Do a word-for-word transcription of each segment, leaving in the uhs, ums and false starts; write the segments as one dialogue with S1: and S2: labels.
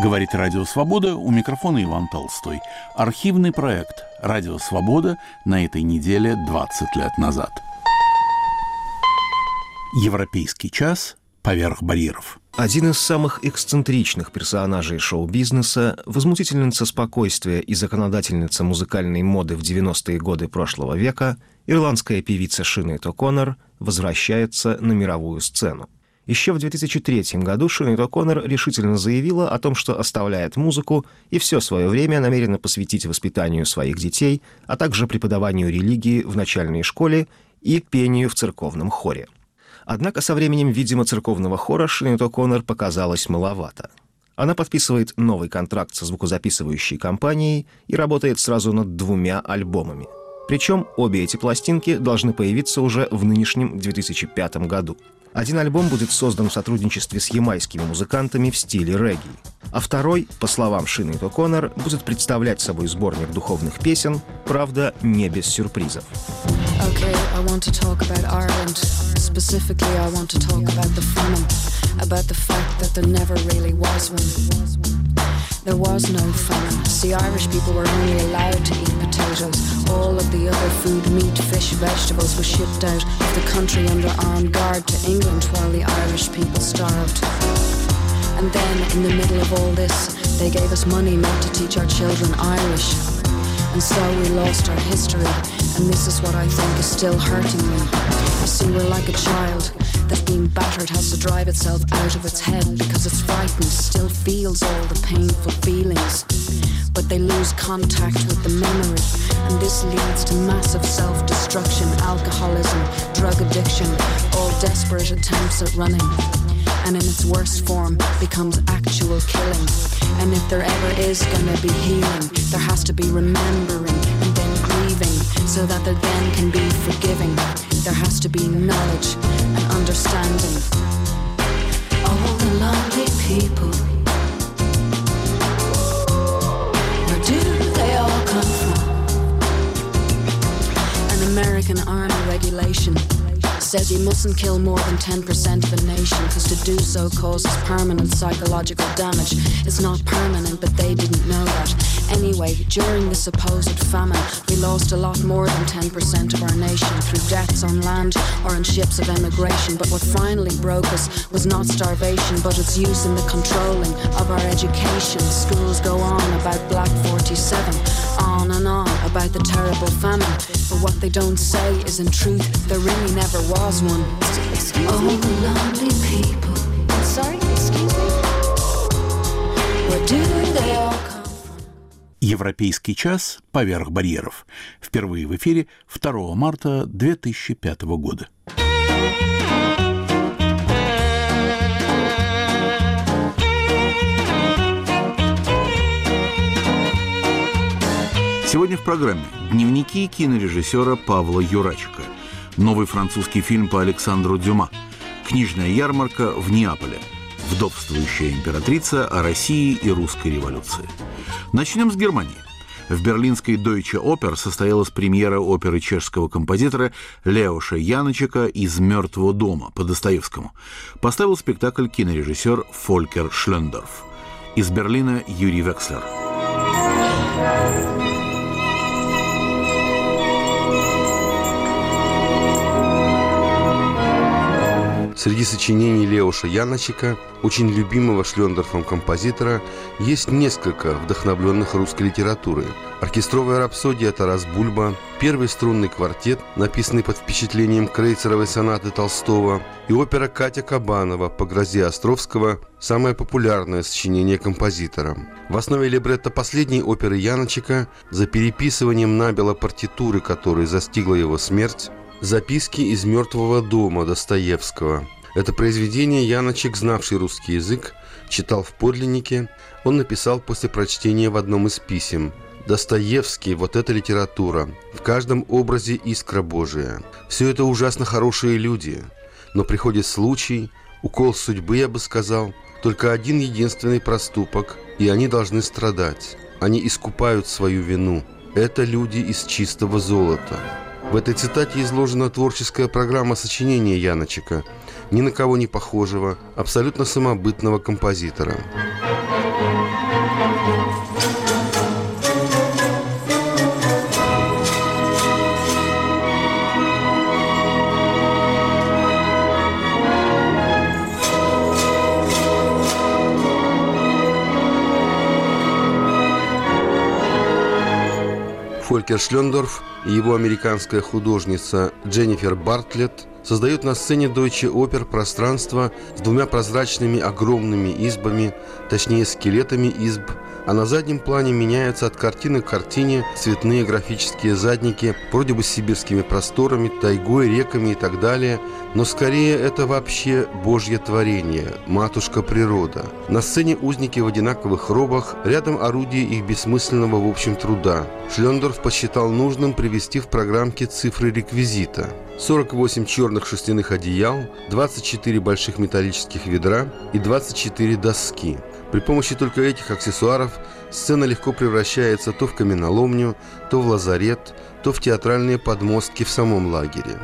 S1: Говорит Радио Свобода, у микрофона Иван Толстой. Архивный проект «Радио Свобода» на этой неделе двадцать лет назад. Европейский час поверх барьеров.
S2: Один из самых эксцентричных персонажей шоу-бизнеса, возмутительница спокойствия и законодательница музыкальной моды в девяностые годы прошлого века, ирландская певица Синеад О'Коннор возвращается на мировую сцену. Еще в две тысячи третьем году Синеад О'Коннор решительно заявила о том, что оставляет музыку и все свое время намерена посвятить воспитанию своих детей, а также преподаванию религии в начальной школе и пению в церковном хоре. Однако со временем, видимо, церковного хора Синеад О'Коннор показалось маловато. Она подписывает новый контракт со звукозаписывающей компанией и работает сразу над двумя альбомами. Причем обе эти пластинки должны появиться уже в нынешнем две тысячи пятом году. Один альбом будет создан в сотрудничестве с ямайскими музыкантами в стиле регги, а второй, по словам Синеад О'Коннор, будет представлять собой сборник духовных песен, правда, не без сюрпризов.
S3: Okay, I want to talk about Ireland. Specifically, I want to talk about the famine, about the fact that there never really was one. There was no famine. See, Irish people were only allowed to eat potatoes. All of the other food, meat, fish, vegetables, was shipped out of the country under armed guard to England while the Irish people starved. And then, in the middle of all this, they gave us money not to teach our children Irish. And so we lost our history, and this is what I think is still hurting me. You see, we're like a child that being battered has to drive itself out of its head because it's frightened, still feels all the painful feelings. But they lose contact with the memory, and this leads to massive self-destruction, alcoholism, drug addiction, all desperate attempts at running. And in its worst form becomes actual killing. And if there ever is gonna be healing, there has to be remembering and then grieving, so that there then can be forgiving. There has to be knowledge and understanding. All the lonely people, where do they all come from? An American army regulation says you mustn't kill more than ten percent of a nation, because to do so causes permanent psychological damage. It's not permanent, but they didn't know that. Anyway, during the supposed famine, we lost a lot more than ten percent of our nation through deaths on land or on ships of emigration. But what finally broke us was not starvation, but its use in the controlling of our education. Schools go on about Black forty-seven, on and on about the terrible famine. But what they don't say is, in truth, there really never was one. Excuse oh, me? The lonely people. Sorry, excuse me? Where do they all come?
S1: Европейский час поверх барьеров. Впервые в эфире второго марта две тысячи пятого года. Сегодня в программе дневники кинорежиссера Павла Юрачика, новый французский фильм по Александру Дюма, книжная ярмарка в Неаполе, вдовствующая императрица о России и русской революции. Начнем с Германии. В берлинской Deutsche Oper состоялась премьера оперы чешского композитора Леоша Яночека «Из мертвого дома» по Достоевскому. Поставил спектакль кинорежиссер Фолькер Шлендорф. Из Берлина Юрий Векслер.
S4: Среди сочинений Леоша Яночека, очень любимого Шлендорфом композитора, есть несколько вдохновленных русской литературой. Оркестровая рапсодия Тарас Бульба, первый струнный квартет, написанный под впечатлением крейцеровой сонаты Толстого, и опера Катя Кабанова по грозе Островского, самое популярное сочинение композитора. В основе либретто последней оперы Яночека, за переписыванием набело партитуры, которой застигла его смерть, «Записки из мертвого дома» Достоевского. Это произведение Яночек, знавший русский язык, читал в подлиннике. Он написал после прочтения в одном из писем: «Достоевский, вот это литература. В каждом образе искра Божия. Все это ужасно хорошие люди. Но приходит случай, укол судьбы, я бы сказал, только один единственный проступок, и они должны страдать. Они искупают свою вину. Это люди из чистого золота». В этой цитате изложена творческая программа сочинения Яночека, ни на кого не похожего, абсолютно самобытного композитора. Фолькер Шлендорф и его американская художница Дженнифер Бартлетт создают на сцене Deutsche Oper пространство с двумя прозрачными огромными избами, точнее скелетами изб, а на заднем плане меняются от картины к картине цветные графические задники, вроде бы с сибирскими просторами, тайгой, реками и так далее, но скорее это вообще божье творение, матушка природа. На сцене узники в одинаковых робах, рядом орудие их бессмысленного в общем труда. Шлендорф посчитал нужным привести в программке цифры реквизита. сорок восемь черных шерстяных одеял, двадцать четыре больших металлических ведра и двадцать четыре доски. При помощи только этих аксессуаров сцена легко превращается то в каменоломню, то в лазарет, то в театральные подмостки в самом лагере.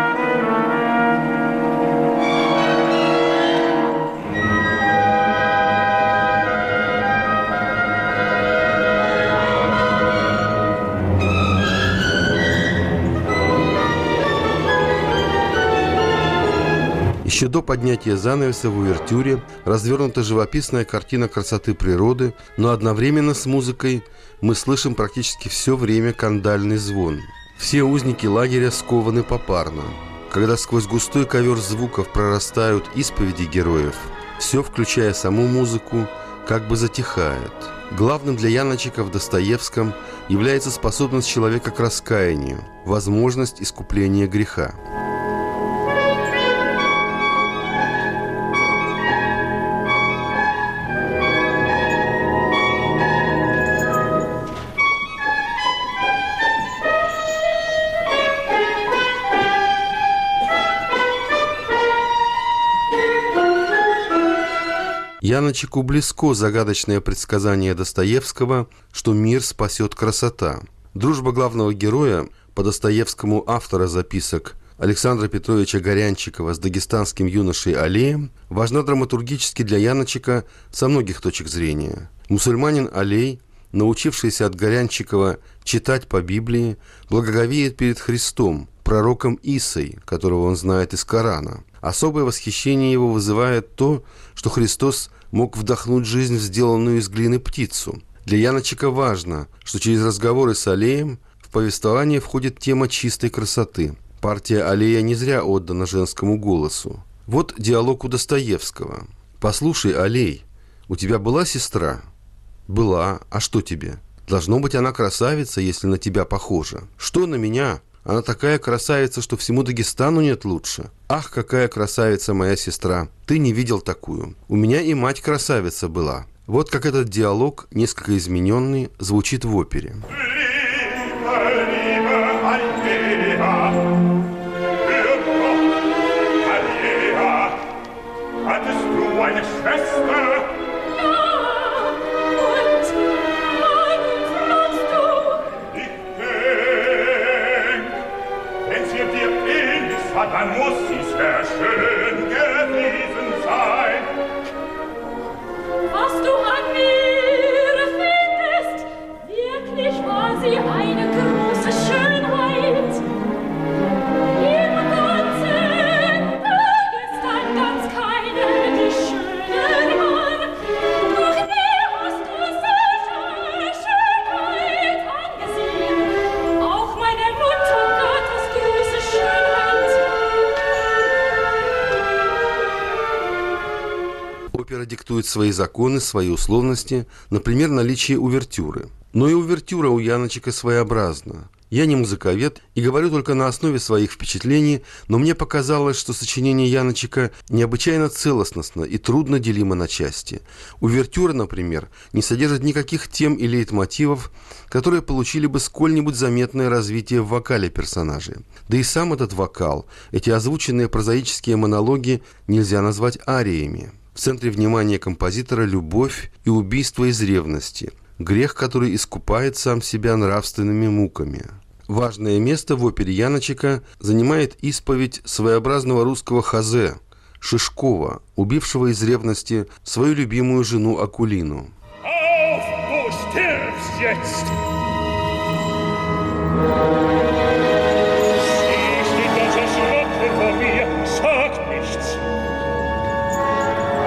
S4: Еще до поднятия занавеса в увертюре развернута живописная картина красоты природы, но одновременно с музыкой мы слышим практически все время кандальный звон. Все узники лагеря скованы попарно. Когда сквозь густой ковер звуков прорастают исповеди героев, все, включая саму музыку, как бы затихает. Главным для Яночика в Достоевском является способность человека к раскаянию, возможность искупления греха. Яночику близко загадочное предсказание Достоевского, что мир спасет красота. Дружба главного героя, по Достоевскому автора записок Александра Петровича Горянчикова с дагестанским юношей Алеем, важна драматургически для Яночика со многих точек зрения. Мусульманин Алей, научившийся от Горянчикова читать по Библии, благоговеет перед Христом, пророком Исой, которого он знает из Корана. Особое восхищение его вызывает то, что Христос мог вдохнуть жизнь в сделанную из глины птицу. Для Яночика важно, что через разговоры с Алеем в повествование входит тема чистой красоты. Партия Алея не зря отдана женскому голосу. Вот диалог у Достоевского. «Послушай, Алей, у тебя была сестра?» «Была. А что тебе? Должно быть, она красавица, если на тебя похожа». «Что на меня? Она такая красавица, что всему Дагестану нет лучше. Ах, какая красавица моя сестра! Ты не видел такую. У меня и мать красавица была». Вот как этот диалог, несколько измененный, звучит в опере.
S5: Dann muss sie sehr schön gewesen sein. Was du an mir findest, wirklich war sie eine große Schönheit. Im ganzen Dagestan ganz keine, die schöner war. Doch nie hast du solche Schönheit angesehen. Auch meine Mutter Gottes große Schönheit.
S4: Опера диктует свои законы, свои условности, например, наличие увертюры. Но и увертюра у Яночика своеобразна. Я не музыковед и говорю только на основе своих впечатлений, но мне показалось, что сочинение Яночика необычайно целостностно и трудно делимо на части. Увертюра, например, не содержит никаких тем и лейтмотивов, которые получили бы сколь-нибудь заметное развитие в вокале персонажей. Да и сам этот вокал, эти озвученные прозаические монологи нельзя назвать ариями. В центре внимания композитора любовь и убийство из ревности, грех, который искупает сам себя нравственными муками. Важное место в опере Яночика занимает исповедь своеобразного русского хазе Шишкова, убившего из ревности свою любимую жену Акулину.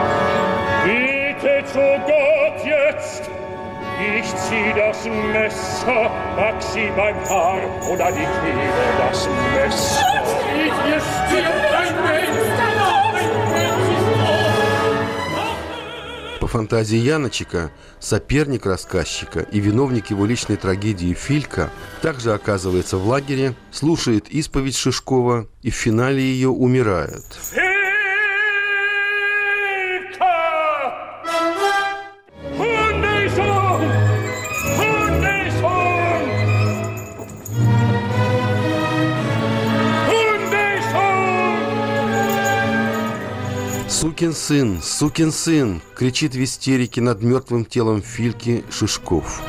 S5: Zu Gott jetzt, ich zieh das Messer Messer, pack sie beim Haar oder die Kehle das Messer. Ich stirbt ein Mensch, ein Mensch ist
S4: По фантазии Яночека, соперник рассказчика и виновник его личной трагедии Филька также оказывается в лагере, слушает исповедь Шишкова и в финале ее умирает. «Сукин сын, сукин сын!» — кричит в истерике над мертвым телом Фильки Шишков.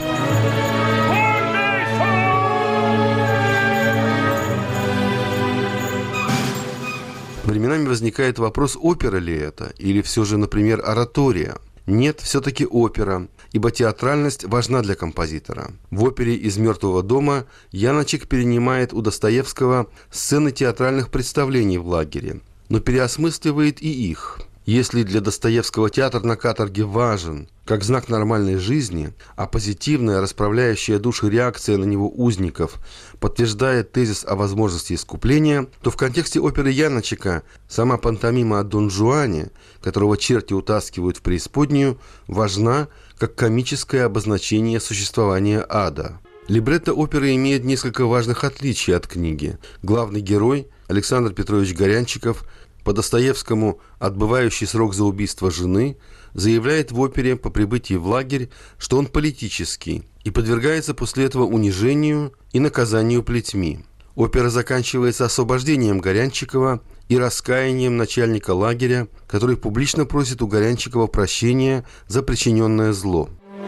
S4: Временами возникает вопрос, опера ли это, или все же, например, оратория. Нет, все-таки опера, ибо театральность важна для композитора. В опере «Из мертвого дома» Яночек перенимает у Достоевского сцены театральных представлений в лагере, но переосмысливает и их. Если для Достоевского театр на каторге важен, как знак нормальной жизни, а позитивная, расправляющая души реакция на него узников подтверждает тезис о возможности искупления, то в контексте оперы Яночека сама пантомима о Дон Жуане, которого черти утаскивают в преисподнюю, важна как комическое обозначение существования ада. Либретто оперы имеет несколько важных отличий от книги. Главный герой, Александр Петрович Горянчиков, по Достоевскому отбывающий срок за убийство жены, заявляет в опере по прибытии в лагерь, что он политический, и подвергается после этого унижению и наказанию плетьми. Опера заканчивается освобождением Горянчикова и раскаянием начальника лагеря, который публично просит у Горянчикова прощения за причиненное зло.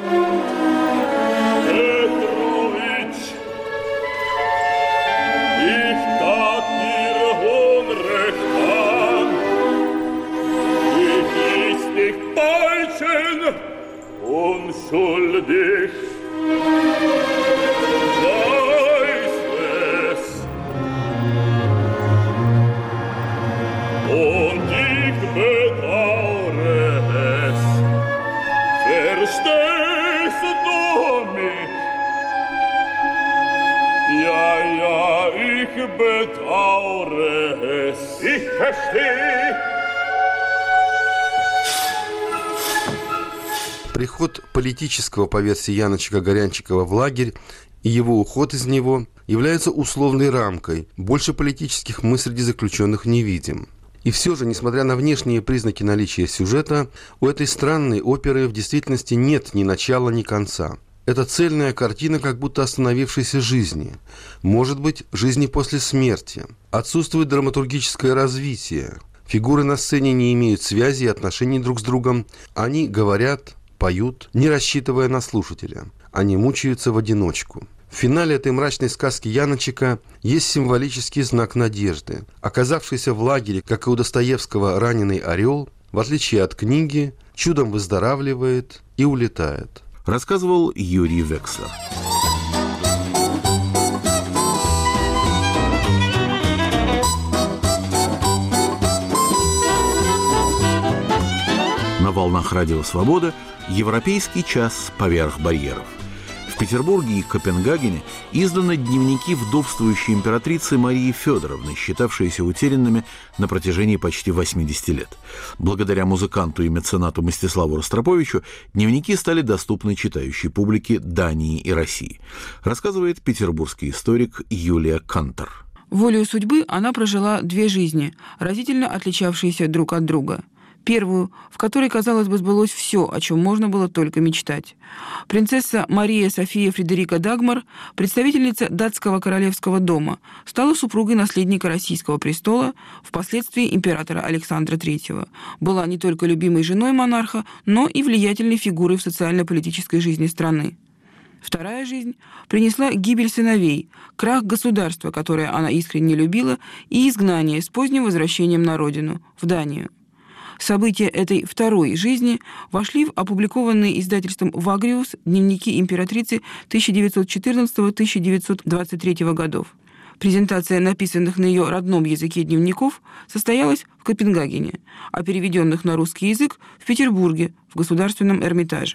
S5: Unschuldig, weiß es, und ich bedauere es. Verstehst du mich? Ja, ja, ich bedauere es. Ich verstehe.
S4: Приход политического, по версии Яночека, Горянчикова в лагерь и его уход из него являются условной рамкой. Больше политических мы среди заключенных не видим. И все же, несмотря на внешние признаки наличия сюжета, у этой странной оперы в действительности нет ни начала, ни конца. Это цельная картина как будто остановившейся жизни. Может быть, жизни после смерти. Отсутствует драматургическое развитие. Фигуры на сцене не имеют связи и отношений друг с другом. Они говорят, поют, не рассчитывая на слушателя. Они мучаются в одиночку. В финале этой мрачной сказки Яночека есть символический знак надежды. Оказавшийся в лагере, как и у Достоевского, раненый орел, в отличие от книги, чудом выздоравливает и улетает.
S1: Рассказывал Юрий Векслер. На волнах Радио Свобода «Европейский час поверх барьеров». В Петербурге и Копенгагене изданы дневники вдовствующей императрицы Марии Федоровны, считавшиеся утерянными на протяжении почти восьмидесяти лет. Благодаря музыканту и меценату Мстиславу Ростроповичу дневники стали доступны читающей публике Дании и России, рассказывает петербургский историк Юлия Кантор.
S6: Волею судьбы она прожила две жизни, разительно отличавшиеся друг от друга. Первую, в которой, казалось бы, сбылось все, о чем можно было только мечтать. Принцесса Мария София Фредерика Дагмар, представительница датского королевского дома, стала супругой наследника российского престола, впоследствии императора Александра Третьего. Была не только любимой женой монарха, но и влиятельной фигурой в социально-политической жизни страны. Вторая жизнь принесла гибель сыновей, крах государства, которое она искренне любила, и изгнание с поздним возвращением на родину, в Данию. События этой второй жизни вошли в опубликованные издательством «Вагриус» дневники императрицы тысяча девятьсот четырнадцатого — тысяча девятьсот двадцать третьего годов. Презентация написанных на ее родном языке дневников состоялась в Копенгагене, а переведенных на русский язык в Петербурге, в Государственном Эрмитаже.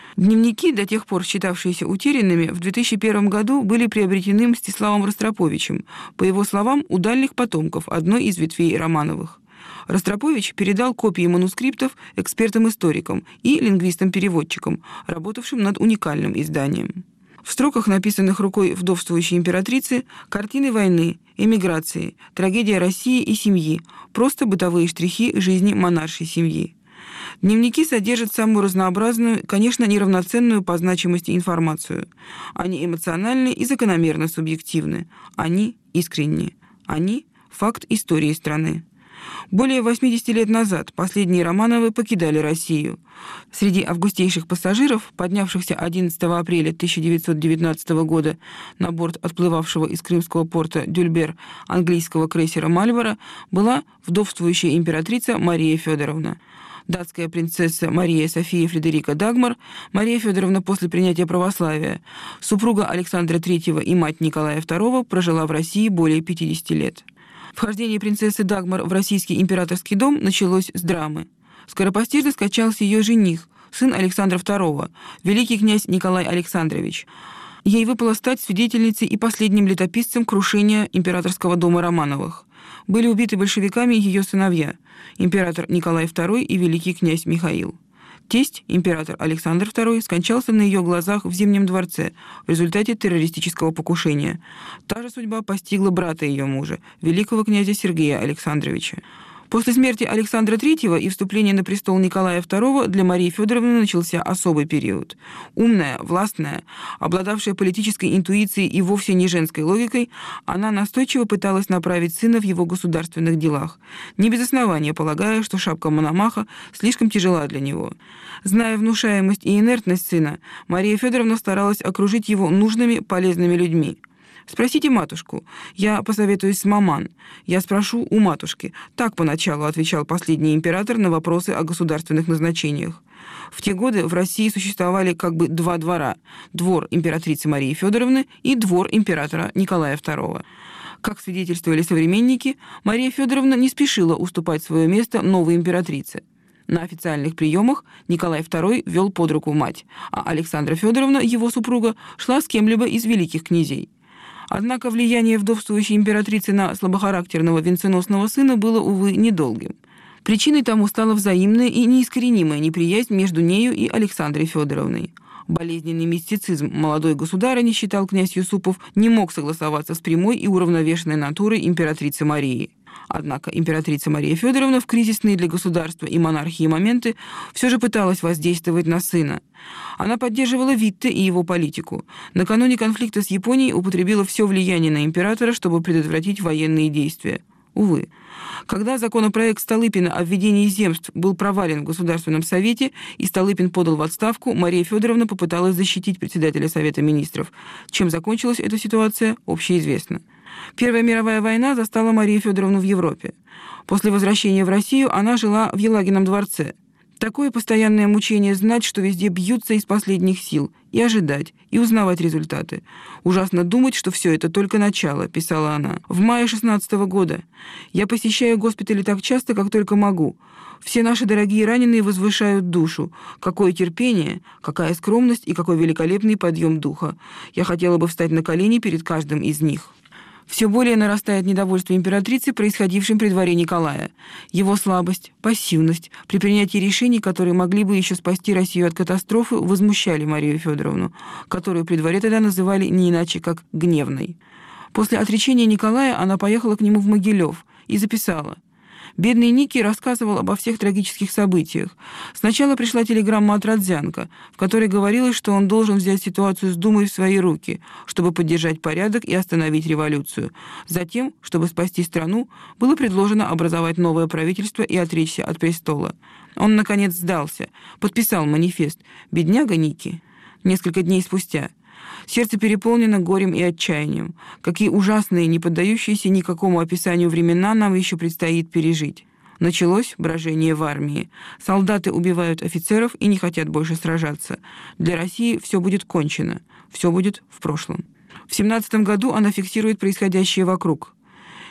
S6: Дневники, до тех пор считавшиеся утерянными, в две тысячи первом году были приобретены Мстиславом Ростроповичем, по его словам, у дальних потомков одной из ветвей Романовых. Ростропович передал копии манускриптов экспертам-историкам и лингвистам-переводчикам, работавшим над уникальным изданием. В строках, написанных рукой вдовствующей императрицы, картины войны, эмиграции, трагедия России и семьи, просто бытовые штрихи жизни монаршей семьи. Дневники содержат самую разнообразную, конечно, неравноценную по значимости информацию. Они эмоциональны и закономерно субъективны. Они искренни. Они – факт истории страны. Более восьмидесяти лет назад последние Романовы покидали Россию. Среди августейших пассажиров, поднявшихся одиннадцатого апреля тысяча девятьсот девятнадцатого года на борт отплывавшего из крымского порта Дюльбер английского крейсера «Мальборо», была вдовствующая императрица Мария Федоровна. Датская принцесса Мария София Фредерика Дагмар, Мария Федоровна после принятия православия, супруга Александра Третьего и мать Николая Второго, прожила в России более пятидесяти лет. Вхождение принцессы Дагмар в российский императорский дом началось с драмы. Скоропостижно скончался ее жених, сын Александра Второго, великий князь Николай Александрович. Ей выпало стать свидетельницей и последним летописцем крушения императорского дома Романовых. Были убиты большевиками ее сыновья, император Николай Второй и великий князь Михаил. Тесть, император Александр Второй, скончался на ее глазах в Зимнем дворце в результате террористического покушения. Та же судьба постигла брата ее мужа, великого князя Сергея Александровича. После смерти Александра Третьего и вступления на престол Николая Второго для Марии Федоровны начался особый период. Умная, властная, обладавшая политической интуицией и вовсе не женской логикой, она настойчиво пыталась направить сына в его государственных делах, не без основания полагая, что шапка Мономаха слишком тяжела для него. Зная внушаемость и инертность сына, Мария Федоровна старалась окружить его нужными, полезными людьми. «Спросите матушку. Я посоветуюсь с маман. Я спрошу у матушки». Так поначалу отвечал последний император на вопросы о государственных назначениях. В те годы в России существовали как бы два двора – двор императрицы Марии Федоровны и двор императора Николая Второго. Как свидетельствовали современники, Мария Федоровна не спешила уступать свое место новой императрице. На официальных приемах Николай Второй вел под руку мать, а Александра Федоровна, его супруга, шла с кем-либо из великих князей. Однако влияние вдовствующей императрицы на слабохарактерного венценосного сына было, увы, недолгим. Причиной тому стала взаимная и неискоренимая неприязнь между нею и Александрой Федоровной. Болезненный мистицизм молодой государыни, считал князь Юсупов, не мог согласоваться с прямой и уравновешенной натурой императрицы Марии. Однако императрица Мария Федоровна в кризисные для государства и монархии моменты все же пыталась воздействовать на сына. Она поддерживала Витте и его политику. Накануне конфликта с Японией употребила все влияние на императора, чтобы предотвратить военные действия. Увы. Когда законопроект Столыпина о введении земств был провален в Государственном совете и Столыпин подал в отставку, Мария Федоровна попыталась защитить председателя Совета министров. Чем закончилась эта ситуация, общеизвестно. Первая мировая война застала Марию Федоровну в Европе. После возвращения в Россию она жила в Елагином дворце. Такое постоянное мучение знать, что везде бьются из последних сил, и ожидать, и узнавать результаты. Ужасно думать, что все это только начало, писала она. В мае шестнадцатого года. Я посещаю госпитали так часто, как только могу. Все наши дорогие раненые возвышают душу. Какое терпение, какая скромность и какой великолепный подъем духа. Я хотела бы встать на колени перед каждым из них. Все более нарастает недовольство императрицы, происходившим при дворе Николая. Его слабость, пассивность при принятии решений, которые могли бы еще спасти Россию от катастрофы, возмущали Марию Федоровну, которую при дворе тогда называли не иначе, как гневной. После отречения Николая она поехала к нему в Могилев и записала: «Бедный Ники рассказывал обо всех трагических событиях. Сначала пришла телеграмма от Родзянко, в которой говорилось, что он должен взять ситуацию с Думой в свои руки, чтобы поддержать порядок и остановить революцию. Затем, чтобы спасти страну, было предложено образовать новое правительство и отречься от престола. Он, наконец, сдался, подписал манифест. Бедняга Ники». Несколько дней спустя. Сердце переполнено горем и отчаянием. Какие ужасные, не поддающиеся никакому описанию времена нам еще предстоит пережить. Началось брожение в армии. Солдаты убивают офицеров и не хотят больше сражаться. Для России все будет кончено. Все будет в прошлом. В семнадцатом году она фиксирует происходящее вокруг.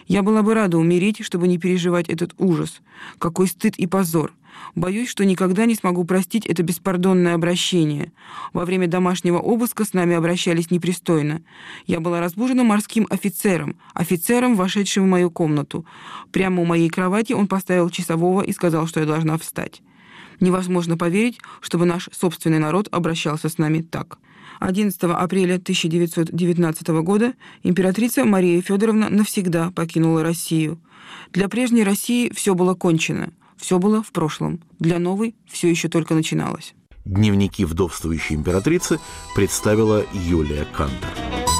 S6: Я была бы рада умереть, чтобы не переживать этот ужас. Какой стыд и позор. Боюсь, что никогда не смогу простить это беспардонное обращение. Во время домашнего обыска с нами обращались непристойно. Я была разбужена морским офицером, офицером, вошедшим в мою комнату. Прямо у моей кровати он поставил часового и сказал, что я должна встать. Невозможно поверить, чтобы наш собственный народ обращался с нами так. одиннадцатого апреля тысяча девятьсот девятнадцатого года императрица Мария Федоровна навсегда покинула Россию. Для прежней России все было кончено, все было в прошлом. Для новой все еще только начиналось.
S1: Дневники вдовствующей императрицы представила Юлия Кантер.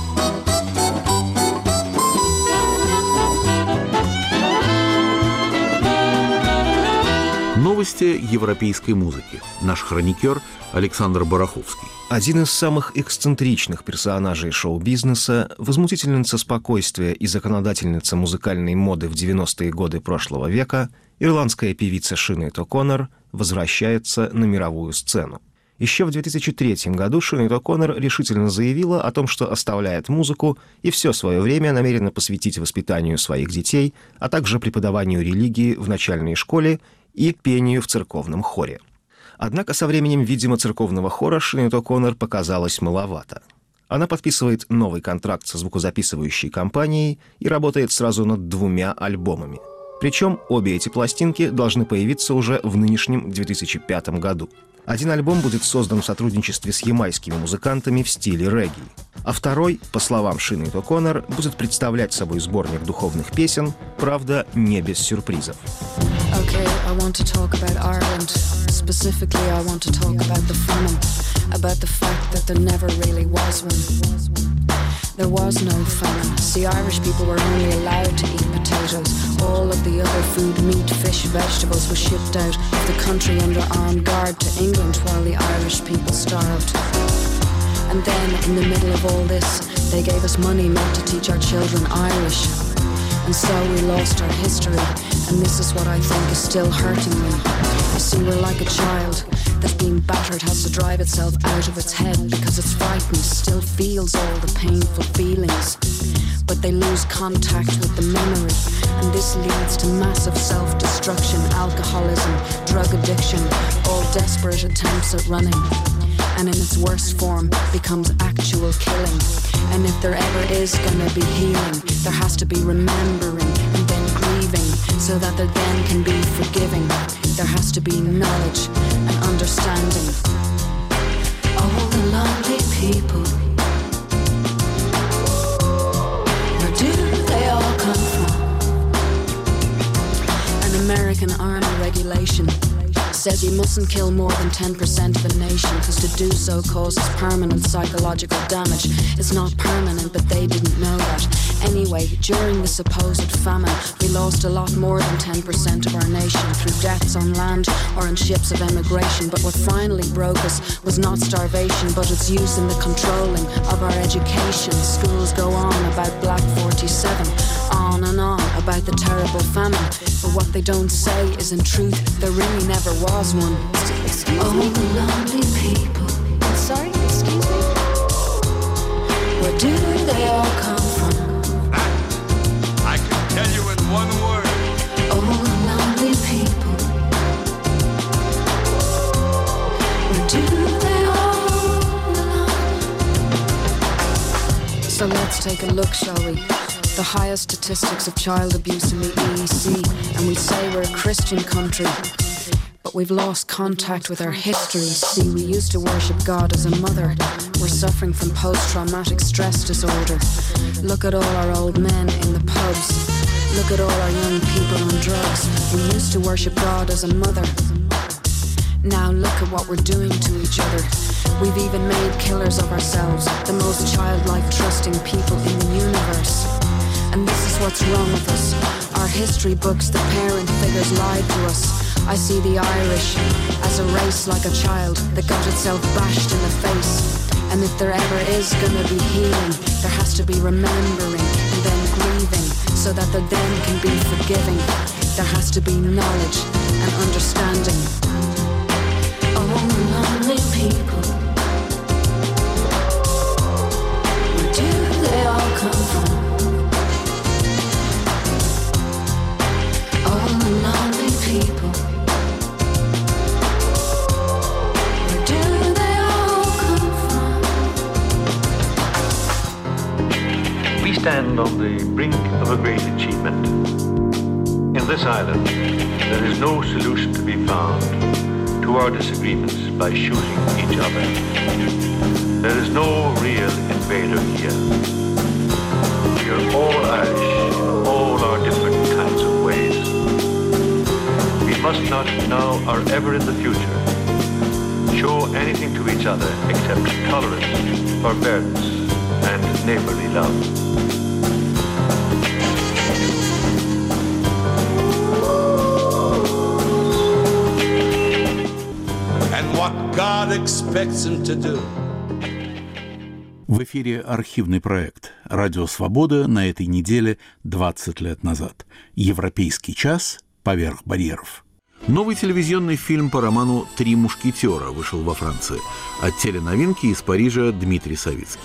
S1: Новости европейской музыки. Наш хроникер Александр Бараховский.
S2: Один из самых эксцентричных персонажей шоу-бизнеса, возмутительница спокойствия и законодательница музыкальной моды в девяностые годы прошлого века, ирландская певица Синет О'Коннор возвращается на мировую сцену. Еще в две тысячи третьем году Синет О'Коннор решительно заявила о том, что оставляет музыку и все свое время намерена посвятить воспитанию своих детей, а также преподаванию религии в начальной школе и пению в церковном хоре. Однако со временем, видимо, церковного хора Синет О'Коннор показалось маловато. Она подписывает новый контракт со звукозаписывающей компанией и работает сразу над двумя альбомами. Причем обе эти пластинки должны появиться уже в нынешнем две тысячи пятом году. Один альбом будет создан в сотрудничестве с ямайскими музыкантами в стиле регги, а второй, по словам Синет О'Коннор, будет представлять собой сборник духовных песен, правда, не без сюрпризов.
S3: Okay, I want to talk about Ireland. Specifically, I want to talk about the famine, about the fact that there never really was one. There was no famine. See, Irish people were only allowed to eat potatoes. All of the other food, meat, fish, vegetables, was shipped out of the country under armed guard to England while the Irish people starved. And then, in the middle of all this, they gave us money meant to teach our children Irish. And so we lost our history, and this is what I think is still hurting me. You see, we're like a child that's being battered, has to drive itself out of its head because it's frightened, still feels all the painful feelings. But they lose contact with the memory, and this leads to massive self-destruction, alcoholism, drug addiction, all desperate attempts at running. And in its worst form becomes actual killing. And if there ever is gonna be healing, there has to be remembering and then grieving, so that there then can be forgiving. There has to be knowledge and understanding. All the lonely people, where do they all come from? An American Army regulation says you mustn't kill more than ten percent of a nation, because to do so causes permanent psychological damage. It's not permanent, but they didn't know that. Anyway, during the supposed famine, we lost a lot more than ten percent of our nation through deaths on land or in ships of emigration. But what finally broke us was not starvation, but its use in the controlling of our education. Schools go on about Black forty-seven, on and on about the terrible famine. But what they don't say is, in truth, there really never was one. Excuse oh, me? The lonely people. Sorry, excuse me? Where do they all come from?
S7: I can tell you in one word.
S3: Oh, the lonely people. Where do they all belong? So let's take a look, shall we? The highest statistics of child abuse in the E E C, and we say we're a Christian country, but we've lost contact with our history. See, we used to worship God as a mother. We're suffering from post-traumatic stress disorder. Look at all our old men in the pubs. Look at all our young people on drugs. We used to worship God as a mother. Now look at what we're doing to each other. We've even made killers of ourselves, the most childlike, trusting people in the universe. And this is what's wrong with us. Our history books, the parent figures lied to us. I see the Irish as a race like a child that got itself bashed in the face. And if there ever is gonna be healing, there has to be remembering and then grieving, so that there then can be forgiving. There has to be knowledge and understanding. Oh, lonely people, where do they all come from?
S8: stand on the brink of a great achievement. In this island, there is no solution to be found to our disagreements by shooting each other. There is no real invader here. We are all Irish in all our different kinds of ways. We must not now or ever in the future show anything to each other except tolerance, forbearance, and neighborly love.
S7: And what God expects him to do.
S1: В эфире архивный проект «Радио Свобода» на этой неделе двадцать лет назад. Европейский час поверх барьеров. Новый телевизионный фильм по роману «Три мушкетера» вышел во Франции. От теленовинки из Парижа Дмитрий Савицкий.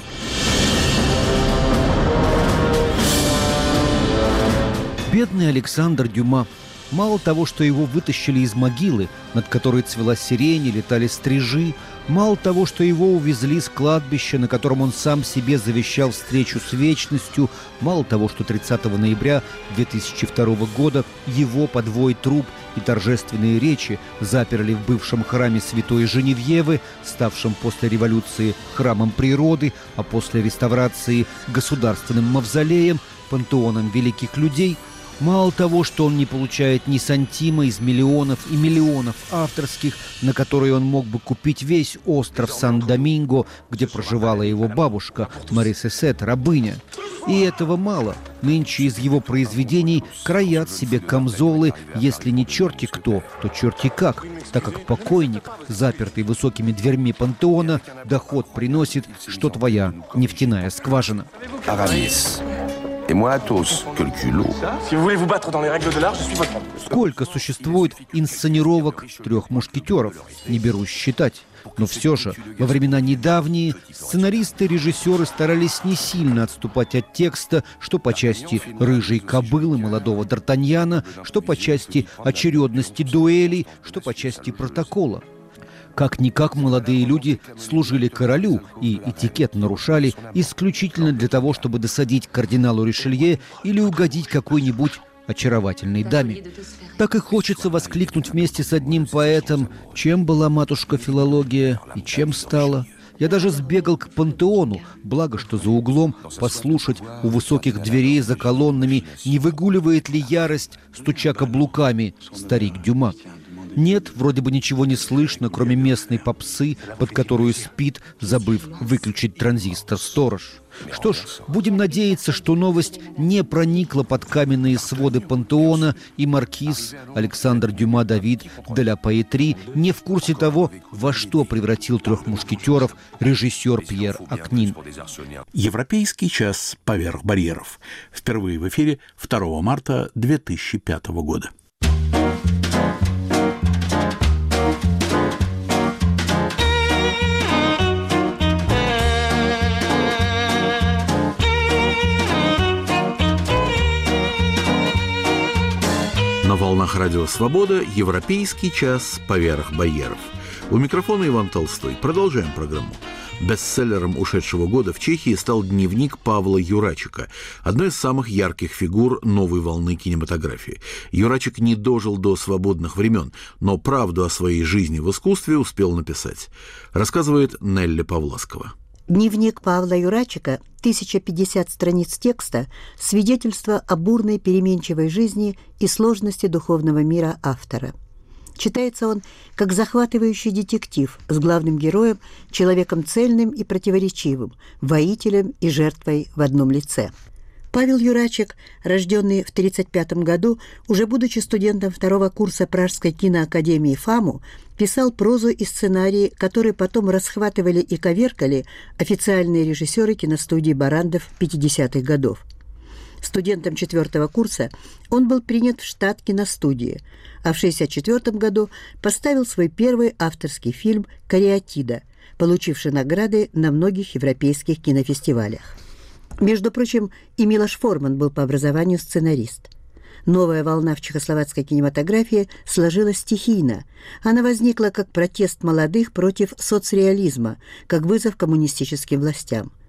S9: Бедный Александр Дюма. Мало того, что его вытащили из могилы, над которой цвела сирень и летали стрижи, мало того, что его увезли с кладбища, на котором он сам себе завещал встречу с вечностью, мало того, что тридцатого ноября две тысячи второго года его под вой труб и торжественные речи заперли в бывшем храме Святой Женевьевы, ставшем после революции храмом природы, а после реставрации государственным мавзолеем, пантеоном великих людей. Мало того, что он не получает ни сантима из миллионов и миллионов авторских, на которые он мог бы купить весь остров Сан-Доминго, где проживала его бабушка Мари-Сесет, рабыня. И этого мало. Нынче из его произведений краят себе камзолы, если не черти кто, то черти как, так как покойник, запертый высокими дверьми пантеона, доход приносит, что твоя нефтяная скважина. Сколько существует инсценировок «Трех мушкетеров», не берусь считать. Но все же, во времена недавние, сценаристы и режиссеры старались не сильно отступать от текста, что по части «Рыжей кобылы» молодого Д'Артаньяна, что по части очередности дуэлей, что по части протокола. Как-никак молодые люди служили королю и этикет нарушали исключительно для того, чтобы досадить кардиналу Ришелье или угодить какой-нибудь очаровательной даме. Так и хочется воскликнуть вместе с одним поэтом: чем была матушка филология и чем стала. Я даже сбегал к пантеону, благо что за углом, послушать у высоких дверей за колоннами, не выгуливает ли ярость, стуча каблуками, старик Дюма. Нет, вроде бы ничего не слышно, кроме местной попсы, под которую спит, забыв выключить транзистор, сторож. Что ж, будем надеяться, что новость не проникла под каменные своды пантеона, и маркиз Александр Дюма Давид де ла Поэтри не в курсе того, во что превратил трех мушкетеров режиссер Пьер Акнин.
S1: Европейский час поверх барьеров. Впервые в эфире второго марта две тысячи пятого года. На волнах Радио Свобода «Европейский час поверх барьеров». У микрофона Иван Толстой. Продолжаем программу. Бестселлером ушедшего года в Чехии стал дневник Павла Юрачика, одной из самых ярких фигур новой волны кинематографии. Юрачик не дожил до свободных времен, но правду о своей жизни в искусстве успел написать. Рассказывает Нелли Павласкова.
S10: Дневник Павла Юрачика, тысяча пятьдесят страниц текста, свидетельство о бурной переменчивой жизни и сложности духовного мира автора. Читается он как захватывающий детектив с главным героем, человеком цельным и противоречивым, воителем и жертвой в одном лице. Павел Юрачик, рожденный в тридцать пятом году, уже будучи студентом второго курса Пражской киноакадемии ФАМу, писал прозу и сценарии, которые потом расхватывали и коверкали официальные режиссеры киностудии «Барандов» пятидесятых годов. Студентом четвертого курса он был принят в штат киностудии, а в шестьдесят четвёртом году поставил свой первый авторский фильм «Кариатида», получивший награды на многих европейских кинофестивалях. Между прочим, и Милош Форман был по образованию сценарист. Новая волна в чехословацкой кинематографии сложилась стихийно. Она возникла как протест молодых против соцреализма, как вызов коммунистическим властям.